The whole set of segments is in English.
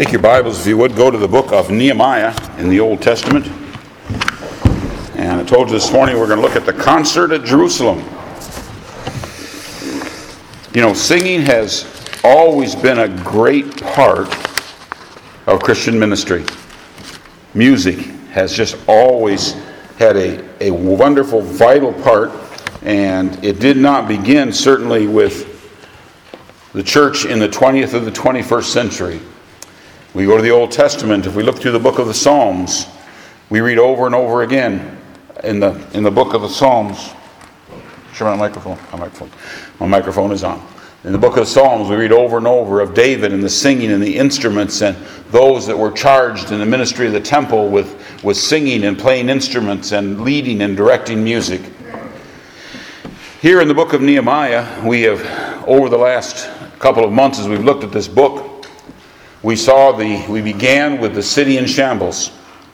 Take your Bibles, if you would, go to the book of Nehemiah in the Old Testament. And I told you this morning we're going to look at the concert at Jerusalem. You know, singing has always been a great part of Christian ministry. Music has just always had a wonderful, vital part. And it did not begin, certainly, with the church in the 20th or the 21st century. We go to the Old Testament. If we look through the book of the Psalms, we read over and over again in the book of the Psalms. Sure, my microphone is on. In the book of the Psalms, we read over and over of David and the singing and the instruments and those that were charged in the ministry of the temple with singing and playing instruments and leading and directing music. Here in the book of Nehemiah, we have, over the last couple of months as we've looked at this book, we began with the city in shambles.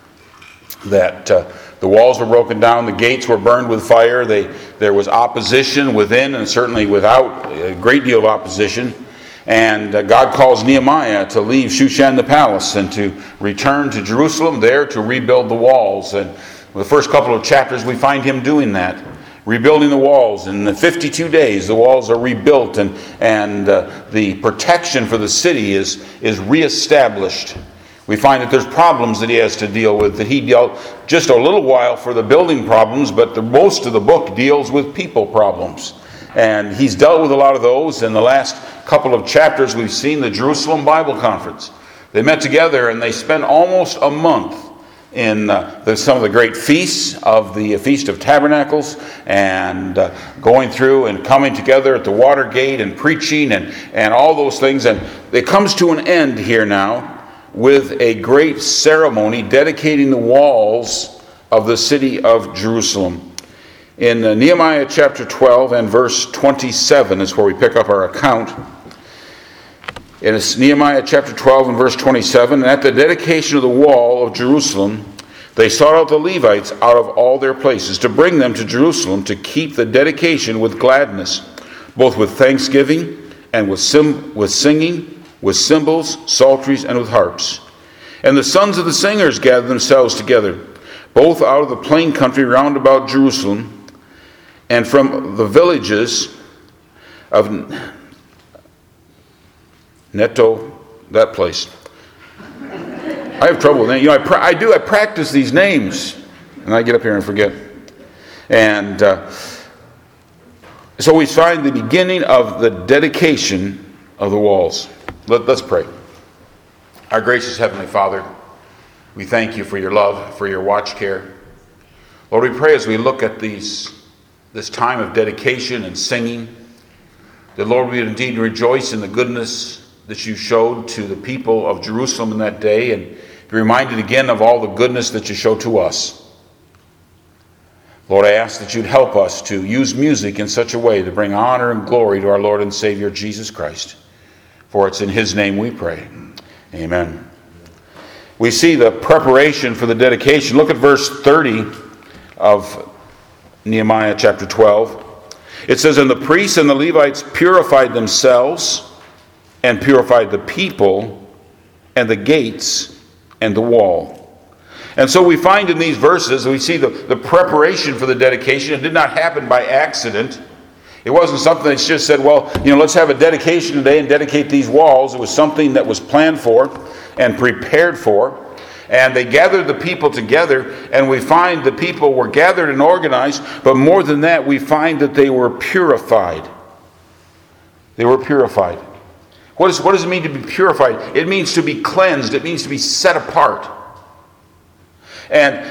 That the walls were broken down, the gates were burned with fire, there was opposition within and certainly without, a great deal of opposition. And God calls Nehemiah to leave Shushan the palace and to return to Jerusalem there to rebuild the walls. And the first couple of chapters we find him doing that. Rebuilding the walls. In the 52 days, the walls are rebuilt and the protection for the city is reestablished. We find that there's problems that he has to deal with, that he dealt just a little while for the building problems, but most of the book deals with people problems. And he's dealt with a lot of those. In the last couple of chapters, we've seen the Jerusalem Bible Conference. They met together and they spent almost a month in some of the great feasts of the Feast of Tabernacles and going through and coming together at the water gate and preaching and all those things. And it comes to an end here now with a great ceremony dedicating the walls of the city of Jerusalem. In Nehemiah chapter 12 and verse 27 is where we pick up our account. It is Nehemiah chapter 12 and verse 27. And at the dedication of the wall of Jerusalem, they sought out the Levites out of all their places to bring them to Jerusalem to keep the dedication with gladness, both with thanksgiving and with singing, with cymbals, psalteries, and with harps. And the sons of the singers gathered themselves together, both out of the plain country round about Jerusalem, and from the villages of Netto, that place. I have trouble with that. You know, I practice these names, and I get up here and forget. And so we find the beginning of the dedication of the walls. Let's pray. Our gracious Heavenly Father, we thank you for your love, for your watch care. Lord, we pray as we look at this time of dedication and singing, that Lord, we would indeed rejoice in the goodness that you showed to the people of Jerusalem in that day, and be reminded again of all the goodness that you show to us. Lord, I ask that you'd help us to use music in such a way to bring honor and glory to our Lord and Savior Jesus Christ. For it's in his name we pray. Amen. We see the preparation for the dedication. Look at verse 30 of Nehemiah chapter 12. It says, "And the priests and the Levites purified themselves and purified the people and the gates and the wall." And so we find in these verses, we see the preparation for the dedication. It did not happen by accident. It wasn't something that's just said, well, let's have a dedication today and dedicate these walls. It was something that was planned for and prepared for. And they gathered the people together, and we find the people were gathered and organized, but more than that, we find that they were purified. They were purified. What does it mean to be purified? It means to be cleansed. It means to be set apart. And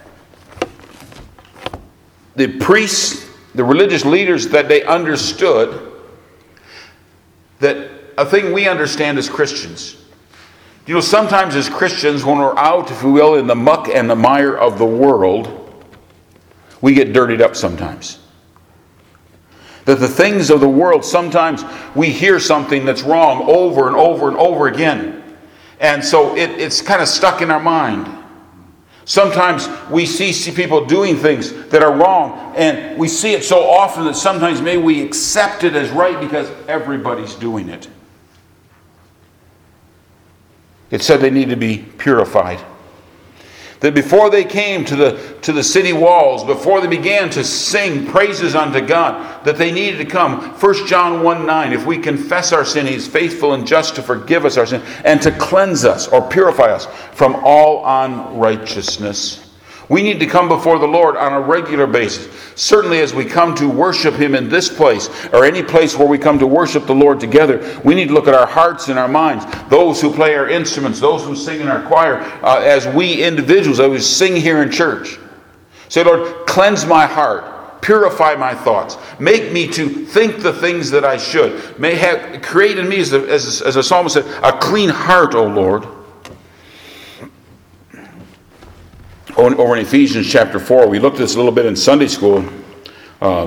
the priests, the religious leaders, that they understood that a thing we understand as Christians. Sometimes as Christians, when we're out, if we will, in the muck and the mire of the world, we get dirtied up sometimes. That the things of the world, sometimes we hear something that's wrong over and over and over again. And so it's kind of stuck in our mind. Sometimes we see people doing things that are wrong, and we see it so often that sometimes maybe we accept it as right because everybody's doing it. it said they needed to be purified. That before they came to the city walls, before they began to sing praises unto God, that they needed to come. 1 John 1:9, if we confess our sin, He is faithful and just to forgive us our sin and to cleanse us or purify us from all unrighteousness. We need to come before the Lord on a regular basis. Certainly as we come to worship Him in this place, or any place where we come to worship the Lord together, we need to look at our hearts and our minds. Those who play our instruments, those who sing in our choir, as we individuals, as we sing here in church. Say, Lord, cleanse my heart. Purify my thoughts. Make me to think the things that I should. Create in me, as the psalmist said, a clean heart, O Lord. Over in Ephesians chapter 4, we looked at this a little bit in Sunday school a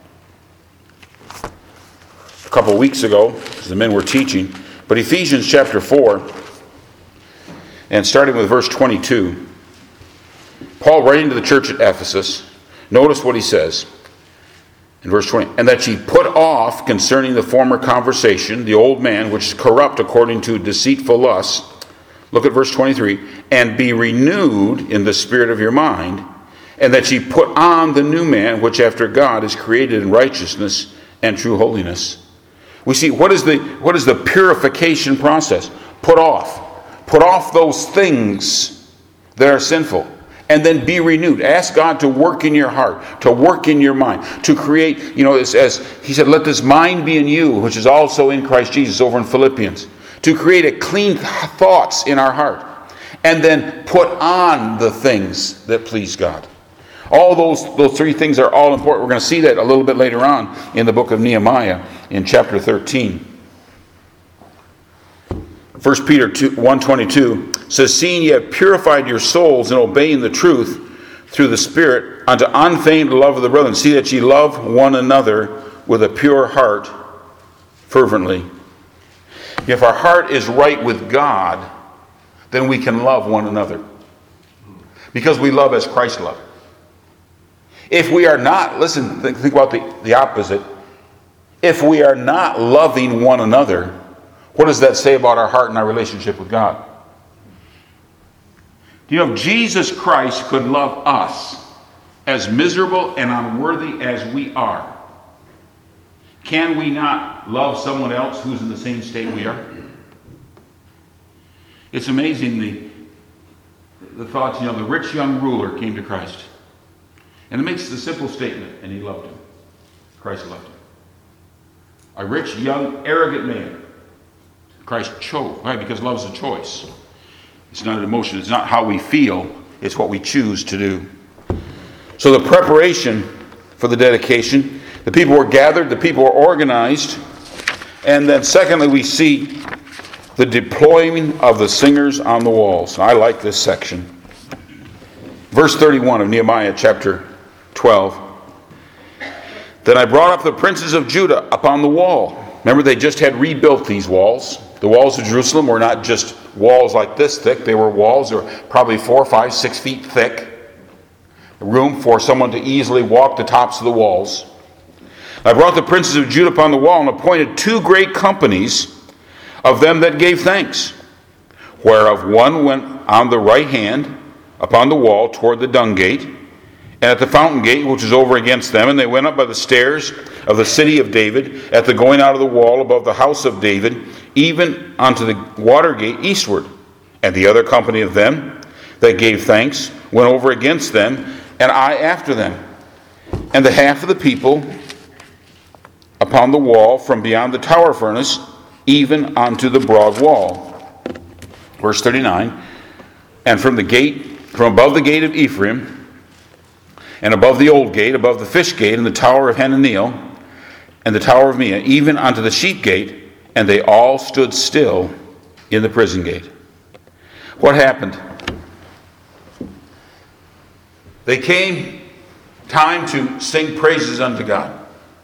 couple of weeks ago, because the men were teaching. But Ephesians chapter 4, and starting with verse 22, Paul writing to the church at Ephesus, notice what he says in verse 20. And that ye put off concerning the former conversation, the old man, which is corrupt according to deceitful lusts. Look at verse 23. And be renewed in the spirit of your mind, and that ye put on the new man, which after God is created in righteousness and true holiness. We see, what is the purification process? Put off those things that are sinful, and then be renewed. Ask God to work in your heart, to work in your mind, to create, as He said, let this mind be in you, which is also in Christ Jesus, over in Philippians. To create a clean thoughts in our heart. And then put on the things that please God. All those three things are all important. We're going to see that a little bit later on in the book of Nehemiah in chapter 13. 1 Peter 1:22 says, seeing ye have purified your souls in obeying the truth through the Spirit unto unfeigned love of the brethren. See that ye love one another with a pure heart fervently. If our heart is right with God, then we can love one another. Because we love as Christ loved. If we are not, listen, think about the opposite. If we are not loving one another, what does that say about our heart and our relationship with God? Do you know, Jesus Christ could love us as miserable and unworthy as we are. Can we not love someone else who's in the same state we are? It's amazing the thoughts, the rich young ruler came to Christ. And it makes the simple statement, and he loved him. Christ loved him. A rich, young, arrogant man. Christ chose. Right? Because love is a choice. It's not an emotion. It's not how we feel. It's what we choose to do. So the preparation for the dedication, the people were gathered, the people were organized. And then secondly, we see the deploying of the singers on the walls. I like this section. Verse 31 of Nehemiah chapter 12. Then I brought up the princes of Judah upon the wall. Remember, they just had rebuilt these walls. The walls of Jerusalem were not just walls like this thick. They were walls that were probably 4, 5, 6 feet thick. Room for someone to easily walk the tops of the walls. I brought the princes of Judah upon the wall and appointed 2 great companies of them that gave thanks, whereof one went on the right hand upon the wall toward the dung gate, and at the fountain gate which is over against them, and they went up by the stairs of the city of David, at the going out of the wall above the house of David, even unto the water gate eastward. And the other company of them that gave thanks went over against them, and I after them. And the half of the people upon the wall from beyond the tower furnace, even unto the broad wall. Verse 39, and from above the gate of Ephraim, and above the old gate, above the fish gate, and the tower of Hananiel, and the tower of Mia, even unto the sheep gate, and they all stood still in the prison gate. What happened? They came time to sing praises unto God.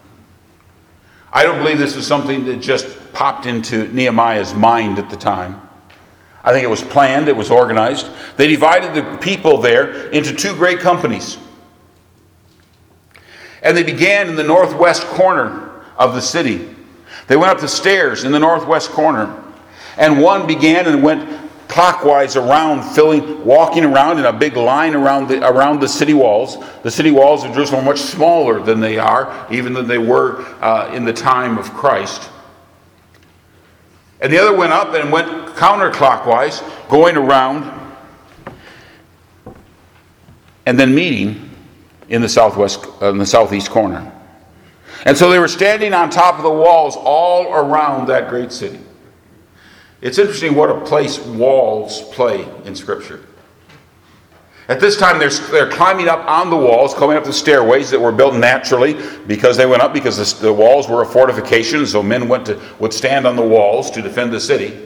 I don't believe this was something that just popped into Nehemiah's mind at the time. I think it was planned, it was organized. They divided the people there into 2 great companies. And they began in the northwest corner of the city. They went up the stairs in the northwest corner. And one began and went clockwise around, walking around in a big line around the city walls. The city walls of Jerusalem are much smaller than they are, even than they were in the time of Christ. And the other went up and went counterclockwise, going around and then meeting in the southeast corner. And so they were standing on top of the walls all around that great city. It's interesting what a place walls play in Scripture. At this time, they're climbing up on the walls, coming up the stairways that were built naturally because they went up because the walls were a fortification, so men would stand on the walls to defend the city.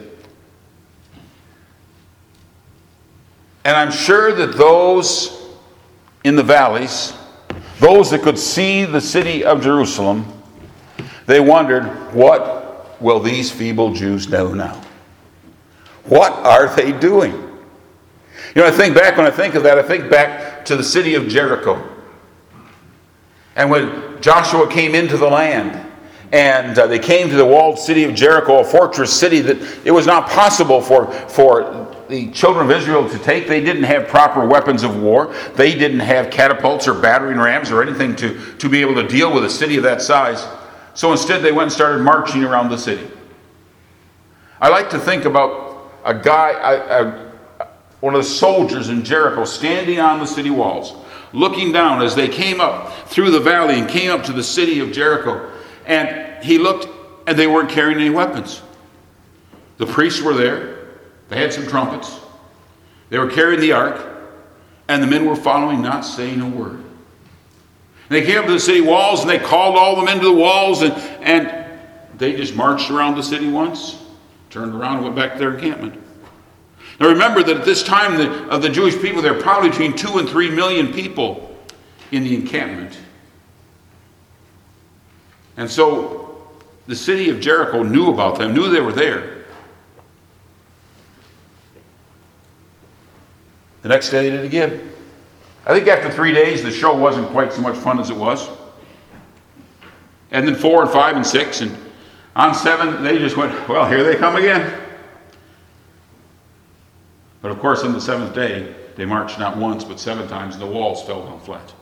And I'm sure that those in the valleys, those that could see the city of Jerusalem, they wondered, what will these feeble Jews know now? What are they doing? When I think of that, I think back to the city of Jericho. And when Joshua came into the land, and they came to the walled city of Jericho, a fortress city that it was not possible for the children of Israel to take. They didn't have proper weapons of war. They didn't have catapults or battering rams or anything to be able to deal with a city of that size. So instead they went and started marching around the city. I like to think about a guy, one of the soldiers in Jericho, standing on the city walls, looking down as they came up through the valley and came up to the city of Jericho. And he looked, and they weren't carrying any weapons. The priests were there. They had some trumpets. They were carrying the ark, and the men were following, not saying a word. And they came up to the city walls, and they called all the men to the walls, and they just marched around the city once, turned around and went back to their encampment. Now remember that at this time of the Jewish people, there were probably between 2 and 3 million people in the encampment. And so the city of Jericho knew about them, knew they were there. The next day they did it again. I think after 3 days, the show wasn't quite so much fun as it was. And then 4 and 5 and 6, and on 7, they just went, well, here they come again. But of course, on the 7th day, they marched not once, but 7 times, and the walls fell down flat.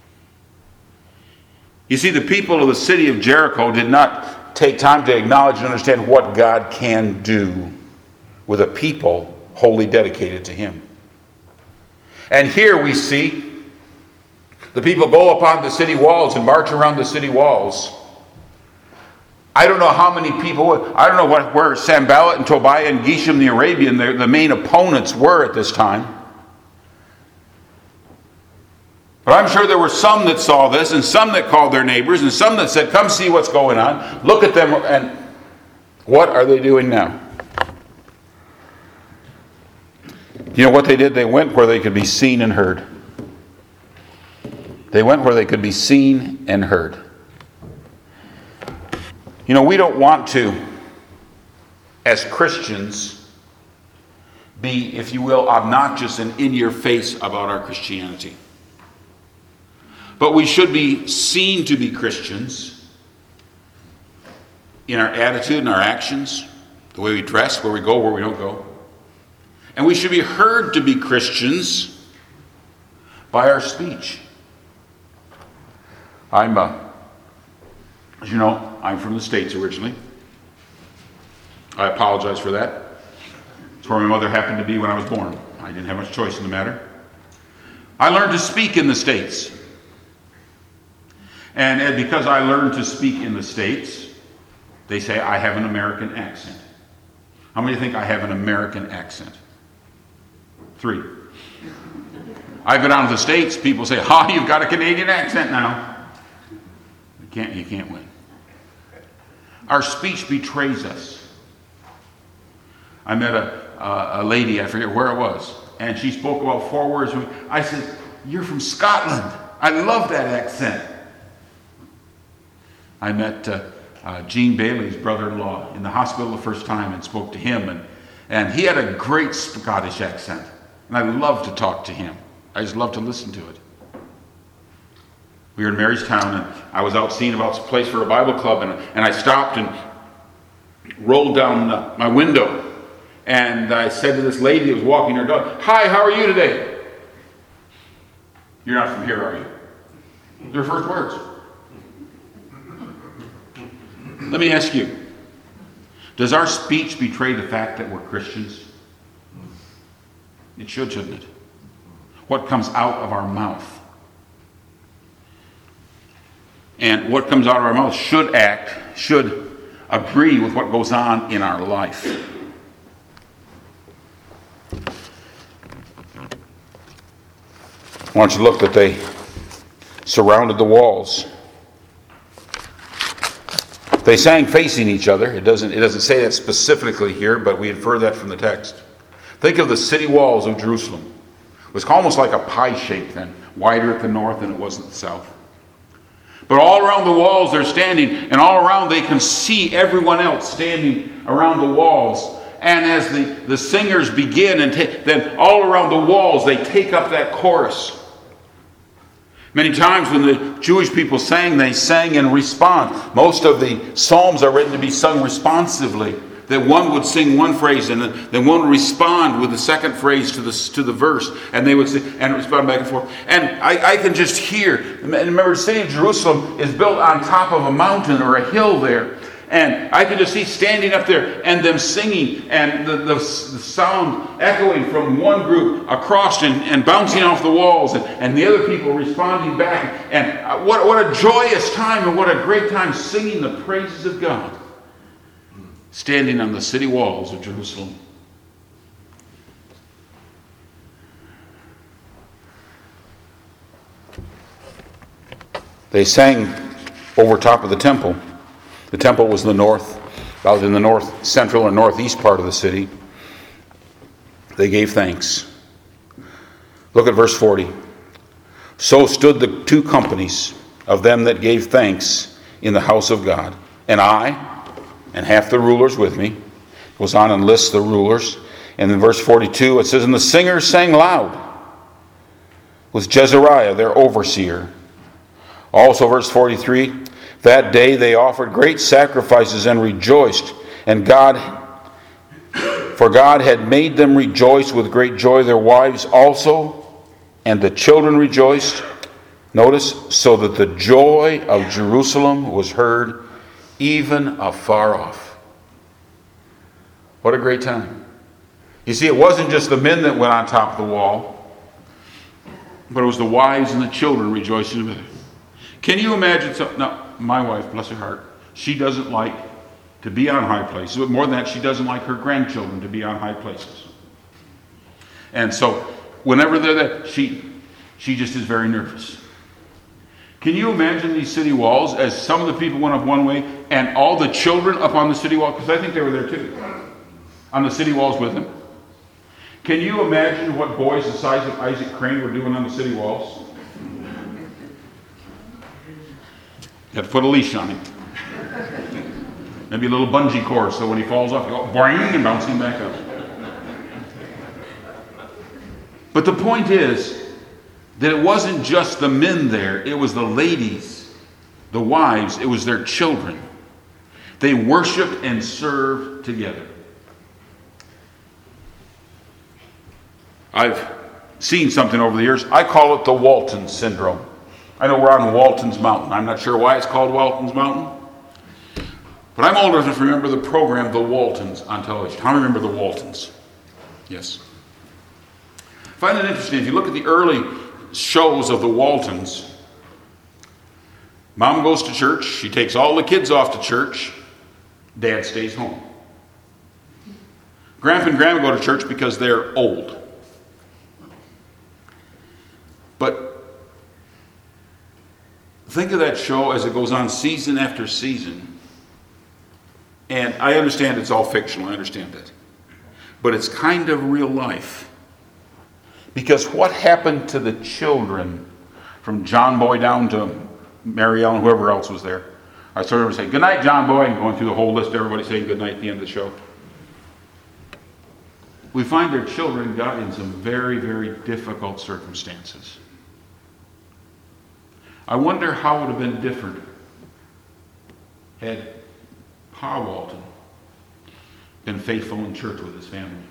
You see, the people of the city of Jericho did not take time to acknowledge and understand what God can do with a people wholly dedicated to Him. And here we see the people go upon the city walls and march around the city walls. I don't know how many people, I don't know where Sanballat and Tobiah and Geshem the Arabian, the main opponents, were at this time. But I'm sure there were some that saw this, and some that called their neighbors, and some that said, come see what's going on. Look at them, and what are they doing now? You know what they did? They went where they could be seen and heard. They went where they could be seen and heard. You know, we don't want to, as Christians, be, if you will, obnoxious and in your face about our Christianity. But we should be seen to be Christians in our attitude and our actions, the way we dress, where we go, where we don't go. And we should be heard to be Christians by our speech. As you know, I'm from the States originally. I apologize for that. It's where my mother happened to be when I was born. I didn't have much choice in the matter. I learned to speak in the States. And because I learned to speak in the States, they say I have an American accent. How many think I have an American accent? 3. I go down to the States, people say, you've got a Canadian accent now. You can't win. Our speech betrays us. I met a lady, I forget where it was, and she spoke about 4 words. I said, you're from Scotland. I love that accent. I met Gene Bailey's brother-in-law in the hospital the first time and spoke to him, and he had a great Scottish accent, and I loved to talk to him. I just loved to listen to it. We were in Marystown, and I was out seeing about some place for a Bible club, and I stopped and rolled down my window, And I said to this lady that was walking her dog, "Hi, how are you today?" "You're not from here, are you?" Their first words. Let me ask you, does our speech betray the fact that we're Christians? It should, shouldn't it? What comes out of our mouth. And what comes out of our mouth should agree with what goes on in our life. I want you to look that they surrounded the walls. They sang facing each other. It doesn't say that specifically here, but we infer that from the text. Think of the city walls of Jerusalem. It was almost like a pie shape then, wider at the north than it was at the south. But all around the walls they're standing, and all around they can see everyone else standing around the walls. And as the singers begin, and then all around the walls they take up that chorus. Many times when the Jewish people sang, they sang in response. Most of the psalms are written to be sung responsively. That one would sing one phrase and then one would respond with the second phrase to the verse, and they would sing and respond back and forth. And I can just hear. Remember, the city of Jerusalem is built on top of a mountain or a hill there, and I can just see standing up there and them singing, and the sound echoing from one group across and bouncing off the walls, and the other people responding back. And what a joyous time and what a great time singing the praises of God. Standing on the city walls of Jerusalem. They sang over top of the temple. The temple was the north, about in the north central or northeast part of the city. They gave thanks. Look at verse 40. So stood the two companies of them that gave thanks in the house of God, and I, and half the rulers with me. Goes on and lists the rulers. And in verse 42 it says, and the singers sang loud with Jezariah their overseer. Also verse 43, that day they offered great sacrifices and rejoiced, and for God had made them rejoice with great joy, their wives also, and the children rejoiced. Notice, so that the joy of Jerusalem was heard even afar off. What a great time. You see, it wasn't just the men that went on top of the wall, but it was the wives and the children rejoicing with it. Can you imagine something? Now, my wife, bless her heart, she doesn't like to be on high places, but more than that, she doesn't like her grandchildren to be on high places. And so, whenever they're there, she just is very nervous. Can you imagine these city walls as some of the people went up one way and all the children up on the city wall? Because I think they were there too. On the city walls with them. Can you imagine what boys the size of Isaac Crane were doing on the city walls? You have to put a leash on him. Maybe a little bungee cord so when he falls off, you go boing and bounce him back up. But the point is, that it wasn't just the men there, it was the ladies, the wives, it was their children. They worshiped and served together. I've seen something over the years. I call it the Walton Syndrome. I know we're on Walton's Mountain. I'm not sure why it's called Walton's Mountain. But I'm old enough to remember the program The Waltons on television. How many remember The Waltons? Yes. I find it interesting. If you look at the early shows of the Waltons, mom goes to church, she takes all the kids off to church, dad stays home. Grandpa and grandma go to church because they're old. But think of that show as it goes on season after season. And I understand it's all fictional, I understand that. But it's kind of real life. Because what happened to the children, from John Boy down to Mary Ellen, whoever else was there? I sort of say, good night, John Boy, and going through the whole list, everybody saying good night at the end of the show. We find their children got in some very, very difficult circumstances. I wonder how it would have been different had Pa Walton been faithful in church with his family.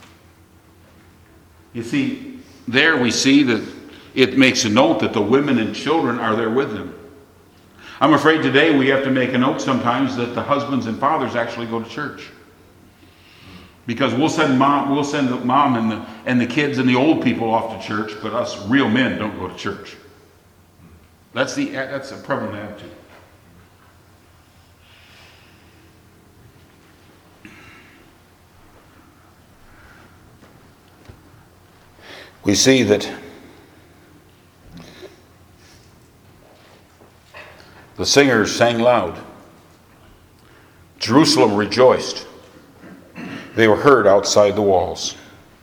You see, there we see that it makes a note that the women and children are there with them. I'm afraid today we have to make a note sometimes that the husbands and fathers actually go to church. Because we'll send the mom and the kids and the old people off to church, but us real men don't go to church. That's a prevalent attitude. We see that the singers sang loud. Jerusalem rejoiced. They were heard outside the walls.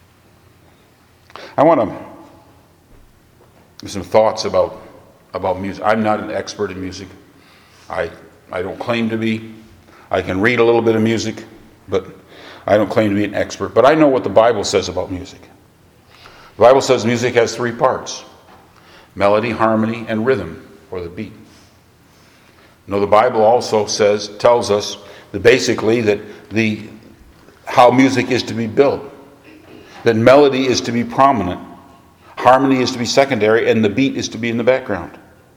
I want to give some thoughts about music. I'm not an expert in music. I don't claim to be. I can read a little bit of music, but I don't claim to be an expert. But I know what the Bible says about music. The Bible says music has three parts: melody, harmony, and rhythm, or the beat. The Bible also tells us that basically that how music is to be built. That melody is to be prominent, harmony is to be secondary, and the beat is to be in the background.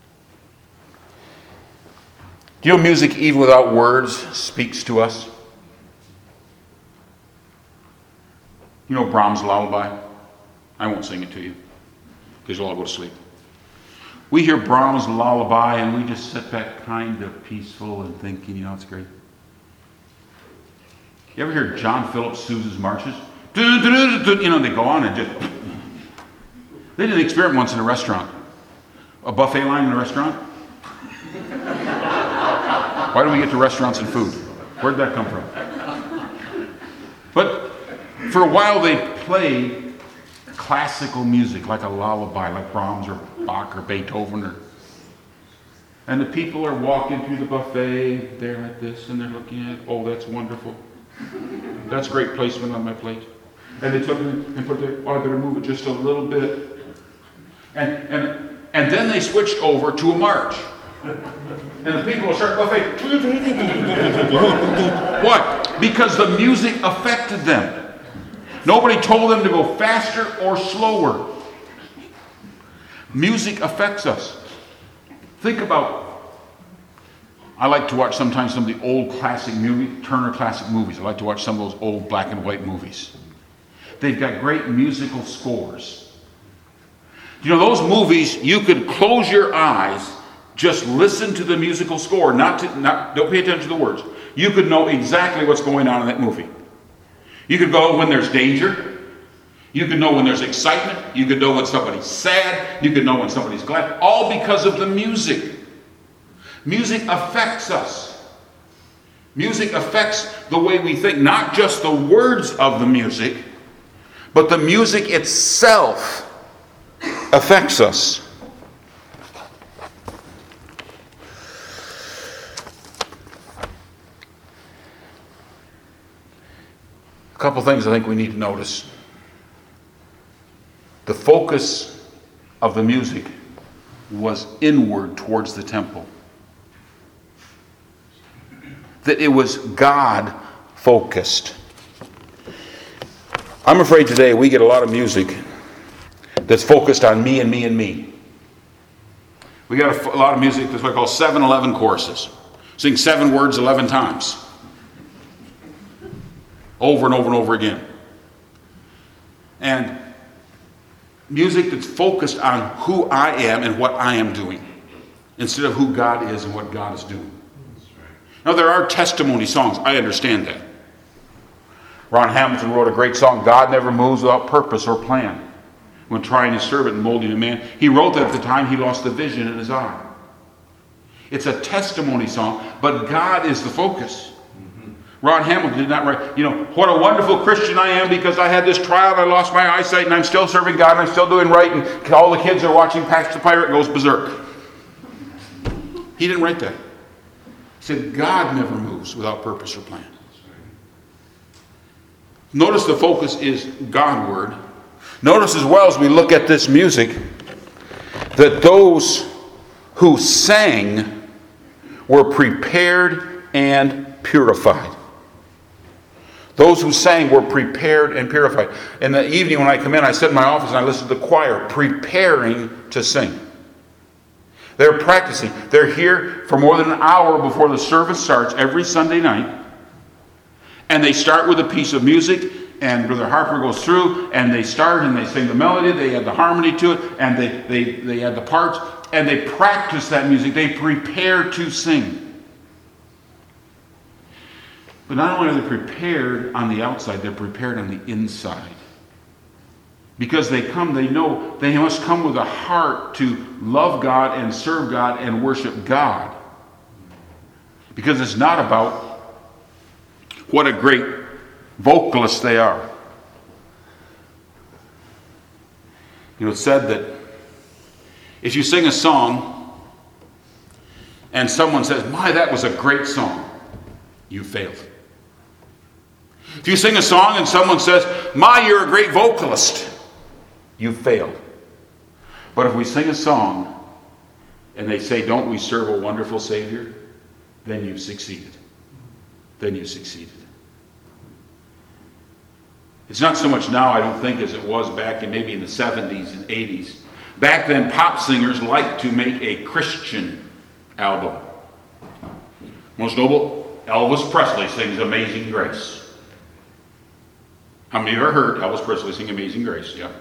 Do you know music, even without words, speaks to us? You know Brahms' Lullaby? I won't sing it to you, because you'll all go to sleep. We hear Brahms' Lullaby and we just sit back kind of peaceful and thinking, it's great. You ever hear John Philip Sousa's marches? They go on and just... They did an experiment once in a restaurant. A buffet line in a restaurant. Why do we get to restaurants and food? Where'd that come from? But for a while they played classical music, like a lullaby, like Brahms or Bach or Beethoven. And the people are walking through the buffet, they're at this, and they're looking at it. Oh, that's wonderful. That's great placement on my plate. And they took it and put it, I better move it just a little bit. And then they switched over to a march. And the people will start buffet. What? Because the music affected them. Nobody told them to go faster or slower. Music affects us. Think about, I like to watch sometimes some of the old classic Turner classic movies. I like to watch some of those old black and white movies. They've got great musical scores. Those movies, you could close your eyes, just listen to the musical score, don't pay attention to the words. You could know exactly what's going on in that movie. You could go when there's danger. You could know when there's excitement. You could know when somebody's sad. You could know when somebody's glad. All because of the music. Music affects us. Music affects the way we think. Not just the words of the music, but the music itself affects us. A couple things I think we need to notice. The focus of the music was inward towards the temple. That it was God focused. I'm afraid today we get a lot of music that's focused on me and me and me. We got a lot of music that's what I call 7-11 choruses. Sing 7 words 11 times. Over and over and over again. And music that's focused on who I am and what I am doing, instead of who God is and what God is doing. Now, there are testimony songs. I understand that. Ron Hamilton wrote a great song, God Never Moves Without Purpose or Plan, when trying his servant and molding a man. He wrote that at the time he lost the vision in his eye. It's a testimony song, but God is the focus. Ron Hamilton did not write, what a wonderful Christian I am because I had this trial and I lost my eyesight and I'm still serving God and I'm still doing right and all the kids are watching Patch the Pirate goes berserk. He didn't write that. He said, God never moves without purpose or plan. Notice the focus is Godward. Notice as well as we look at this music that those who sang were prepared and purified. Those who sang were prepared and purified. In the evening when I come in, I sit in my office and I listen to the choir preparing to sing. They're practicing. They're here for more than an hour before the service starts every Sunday night. And they start with a piece of music, and Brother Harper goes through, and they start and they sing the melody, they add the harmony to it, and they add the parts, and they practice that music. They prepare to sing. But not only are they prepared on the outside, they're prepared on the inside. Because they come, they know they must come with a heart to love God and serve God and worship God. Because it's not about what a great vocalist they are. You know, it's said that if you sing a song and someone says, "My, that was a great song," you failed. If you sing a song and someone says, "My, you're a great vocalist," you failed. But if we sing a song and they say, "Don't we serve a wonderful Savior?" then you've succeeded. Then you succeeded. It's not so much now, I don't think, as it was back in maybe in the 70s and 80s. Back then, pop singers liked to make a Christian album. Most notable, Elvis Presley sings Amazing Grace. How many of you ever heard Elvis Presley sing Amazing Grace? Yeah.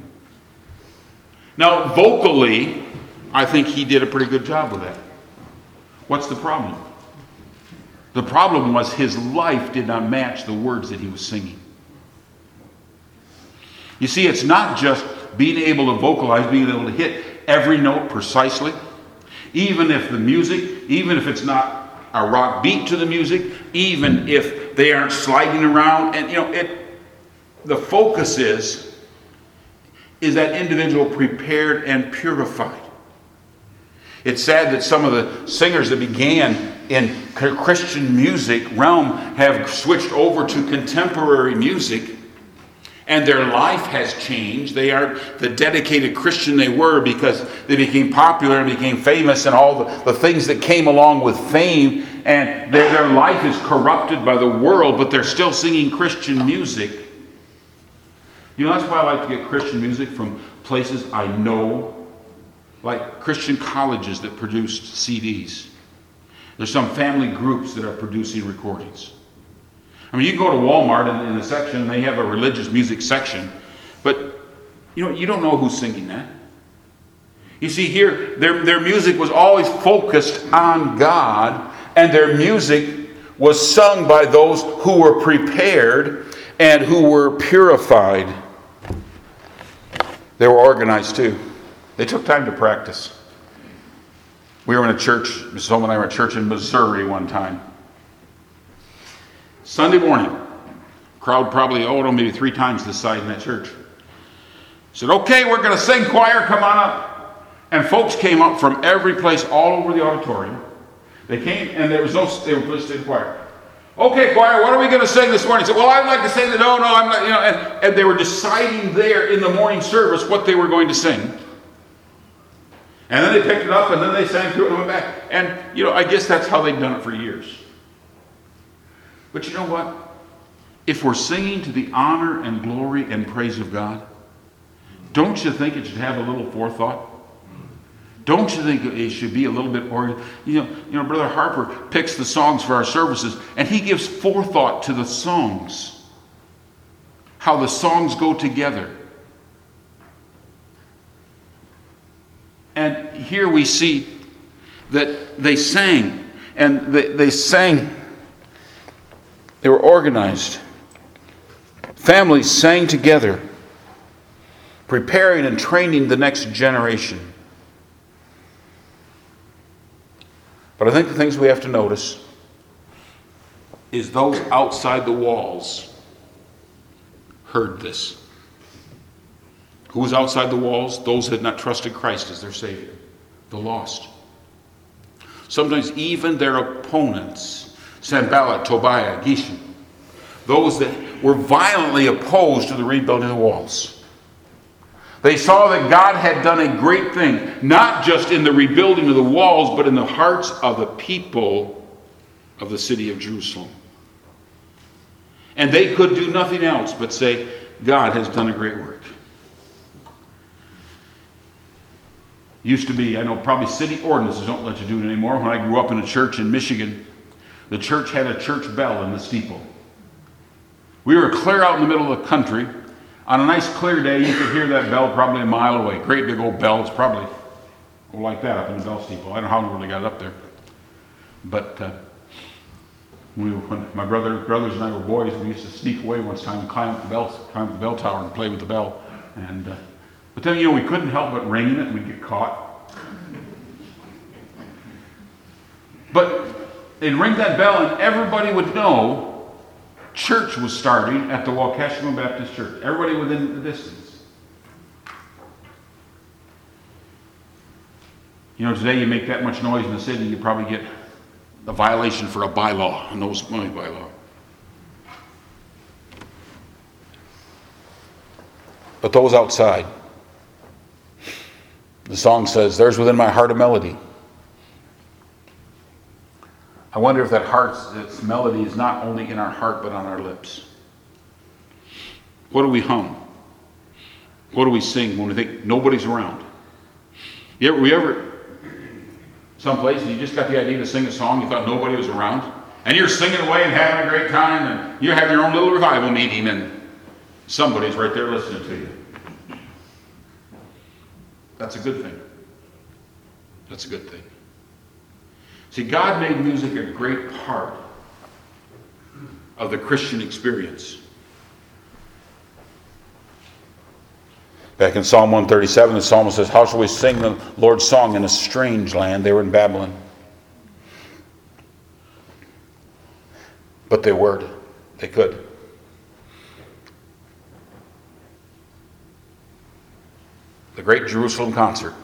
Now, vocally, I think he did a pretty good job with that. What's the problem? The problem was his life did not match the words that he was singing. You see, it's not just being able to vocalize, being able to hit every note precisely. Even if the music, even if it's not a rock beat to the music, even if they aren't sliding around, and the focus is that individual prepared and purified. It's sad that some of the singers that began in Christian music realm have switched over to contemporary music, and their life has changed. They aren't the dedicated Christian they were because they became popular and became famous and all the things that came along with fame, and their life is corrupted by the world, but they're still singing Christian music. That's why I like to get Christian music from places I know, like Christian colleges that produced CDs. There's some family groups that are producing recordings. I mean, you go to Walmart in the section, they have a religious music section, but you don't know who's singing that. You see here, their music was always focused on God, and their music was sung by those who were prepared and who were purified. They were organized too. They took time to practice. We were in a church, Mrs. Holman and I were in a church in Missouri one time. Sunday morning, crowd probably, maybe 3 times this size in that church. Said, "Okay, we're going to sing, choir, come on up." And folks came up from every place all over the auditorium. They came, and they were supposed to the choir. "Okay, choir, what are we going to sing this morning?" Said, "Well, I'd like to sing I'm not, and they were deciding there in the morning service what they were going to sing. And then they picked it up, and then they sang through it and went back. And, I guess that's how they've done it for years. But you know what? If we're singing to the honor and glory and praise of God, don't you think it should have a little forethought? Don't you think it should be a little bit more? Brother Harper picks the songs for our services, and he gives forethought to the songs. How the songs go together. And here we see that they sang, and they sang. They were organized. Families sang together, preparing and training the next generation. But I think the things we have to notice is those outside the walls heard this. Who was outside the walls? Those that had not trusted Christ as their Savior. The lost. Sometimes even their opponents, Sanballat, Tobiah, Geshem, those that were violently opposed to the rebuilding of the walls. They saw that God had done a great thing, not just in the rebuilding of the walls, but in the hearts of the people of the city of Jerusalem. And they could do nothing else but say, God has done a great work. Used to be, I know probably city ordinances don't let you do it anymore. When I grew up in a church in Michigan, the church had a church bell in the steeple. We were clear out in the middle of the country. On a nice clear day, you could hear that bell probably a mile away. Great big old bell. It's probably like that up in the bell steeple. I don't know how long they got it up there. But when my brothers and I were boys, we used to sneak away once time and climb up the bell tower and play with the bell. But then, we couldn't help but ringing it and we'd get caught. But they'd ring that bell and everybody would know church was starting at the Waukesha Baptist Church. Everybody within the distance. Today you make that much noise in the city, you probably get a violation for a bylaw, a no smoking bylaw. But those outside, the song says, "There's within my heart a melody." I wonder if its melody is not only in our heart but on our lips. What do we hum? What do we sing when we think nobody's around? We ever someplace and you just got the idea to sing a song, you thought nobody was around, and you're singing away and having a great time, and you have your own little revival meeting, and somebody's right there listening to you. That's a good thing. That's a good thing. See, God made music a great part of the Christian experience. Back in Psalm 137, the psalmist says, "How shall we sing the Lord's song in a strange land?" They were in Babylon. But they were. They could. The Great Jerusalem Concert.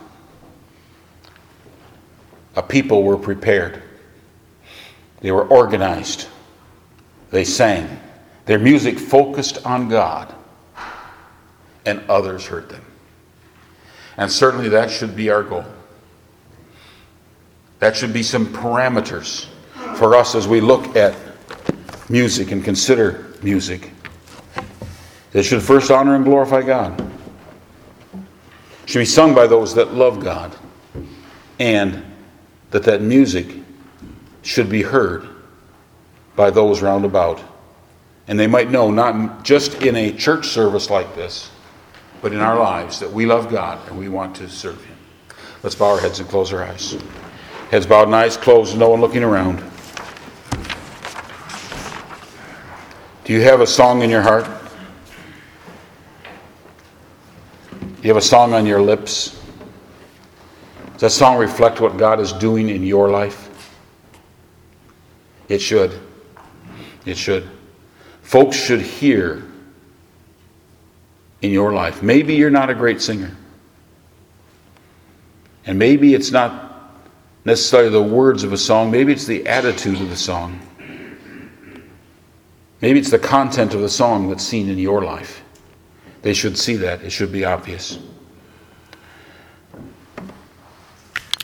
A people were prepared. They were organized. They sang. Their music focused on God. And others heard them. And certainly that should be our goal. That should be some parameters for us as we look at music and consider music. It should first honor and glorify God. It should be sung by those that love God. And that music should be heard by those round about. And they might know, not just in a church service like this, but in our lives, that we love God and we want to serve Him. Let's bow our heads and close our eyes. Heads bowed and eyes closed, no one looking around. Do you have a song in your heart? Do you have a song on your lips? Does that song reflect what God is doing in your life? It should. It should. Folks should hear in your life. Maybe you're not a great singer. And maybe it's not necessarily the words of a song. Maybe it's the attitude of the song. Maybe it's the content of the song that's seen in your life. They should see that. It should be obvious.